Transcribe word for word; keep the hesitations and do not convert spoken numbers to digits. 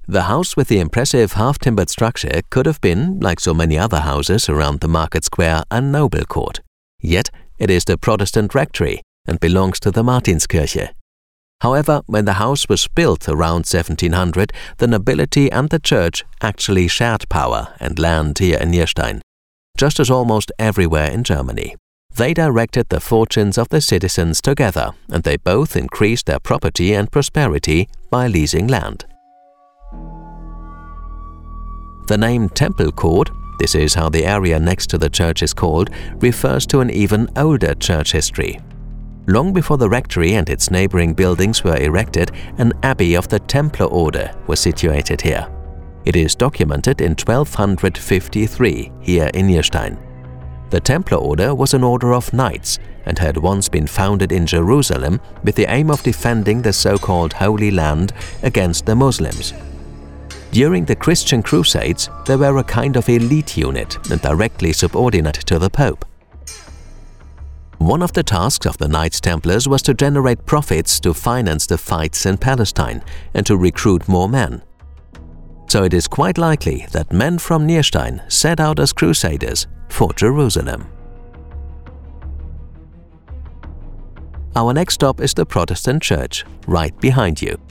The house with the impressive half-timbered structure could have been, like so many other houses around the market square, a noble court. Yet, it is the Protestant rectory and belongs to the Martinskirche. However, when the house was built around seventeen hundred, the nobility and the church actually shared power and land here in Nierstein, just as almost everywhere in Germany. They directed the fortunes of the citizens together, and they both increased their property and prosperity by leasing land. The name Temple Court, this is how the area next to the church is called, refers to an even older church history. Long before the rectory and its neighboring buildings were erected, an abbey of the Templar order was situated here. It is documented in twelve fifty-three here in Nierstein. The Templar order was an order of knights and had once been founded in Jerusalem with the aim of defending the so-called Holy Land against the Muslims. During the Christian Crusades, they were a kind of elite unit and directly subordinate to the Pope. One of the tasks of the Knights Templars was to generate profits to finance the fights in Palestine and to recruit more men. So it is quite likely that men from Nierstein set out as crusaders for Jerusalem. Our next stop is the Protestant church, right behind you.